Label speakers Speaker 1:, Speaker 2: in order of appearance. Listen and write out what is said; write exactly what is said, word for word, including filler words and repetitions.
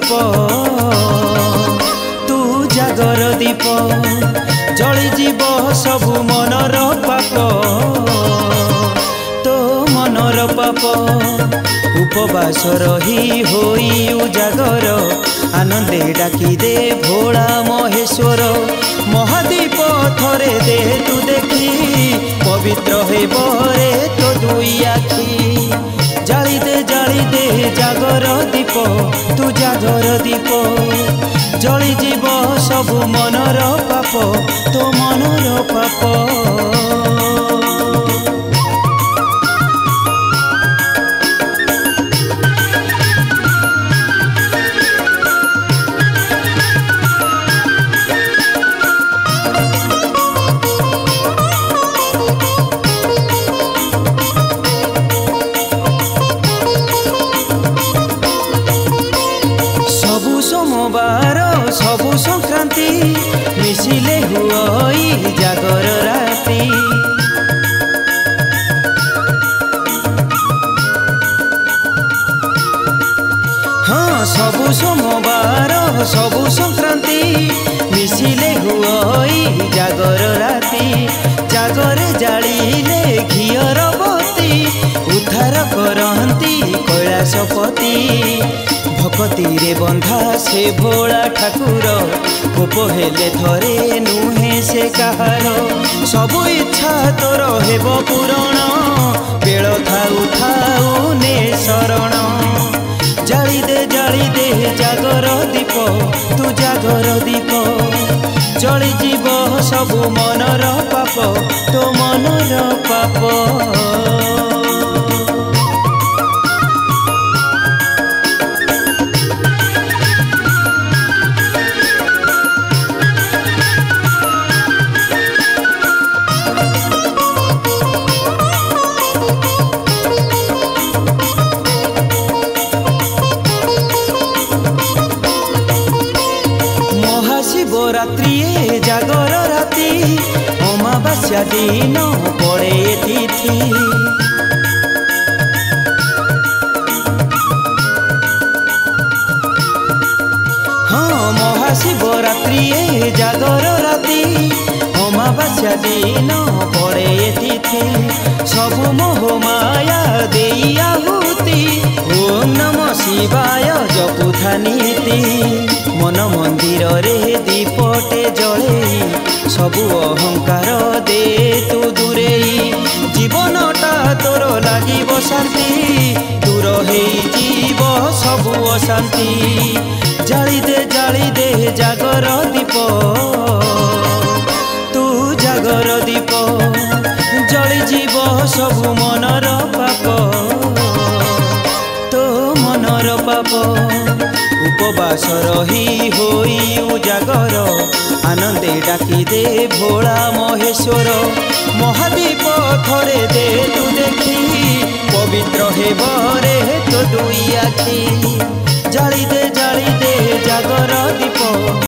Speaker 1: तू जागर दीप जली जीव सबु मनर पाप तो मनर पाप उपवास रही होई उजागर आनंदे डाकी दे भोला महेश्वर महादीप थरे दे तू देखी पवित्र हे बरे तो दुई आखी जाली दे जाली दे जागर दीप तू जागर दीप जली जीव सबु मनर पाप तो मनर पाप सोमवार सबु संक्रांति मिसिले हुई जागर राति हाँ सबु सोमवार सबु संक्रांति मिसिले हुई जागर राति जागर जालिले घियर बती उद्धार करती कैलाशपति भक्ति रे बंधा से भोला ठाकुर कोप हेले थरे नुहे से कहार सबु इच्छा तोर हेब पूरण बेल थाउ थाउ ने शरण जाली दे जाली दे जागर दीप तू जागर दीप जली जीव सबु मनर पाप तो मनर पाप शिवरात्रि जागर राति अमावास्या दिन पड़े तिथि हाँ महाशिवरात्रि जागर राति अमावास्या दिन पड़े तिथि सबु मोह माया देई आहुति ओम नमः शिवाय जपुथा नीति मन मंदिर रे दीपटे जले सबु अहंकार दे तू दूरे जीवनटा तोर लागिब शांति दूर हे जीव सबु अशांति जाली दे जाली दे जागर दीप तू जागर दीप जली जीव सबु मनर पाप तो मनर पाप उपवास रही होई उजागर आनंदे डाकी दे भोला महेश्वर महादीप थरे दे तू देखी पवित्र हे बरे तो दुई आखी जाली दे जाली दे जागर दीप।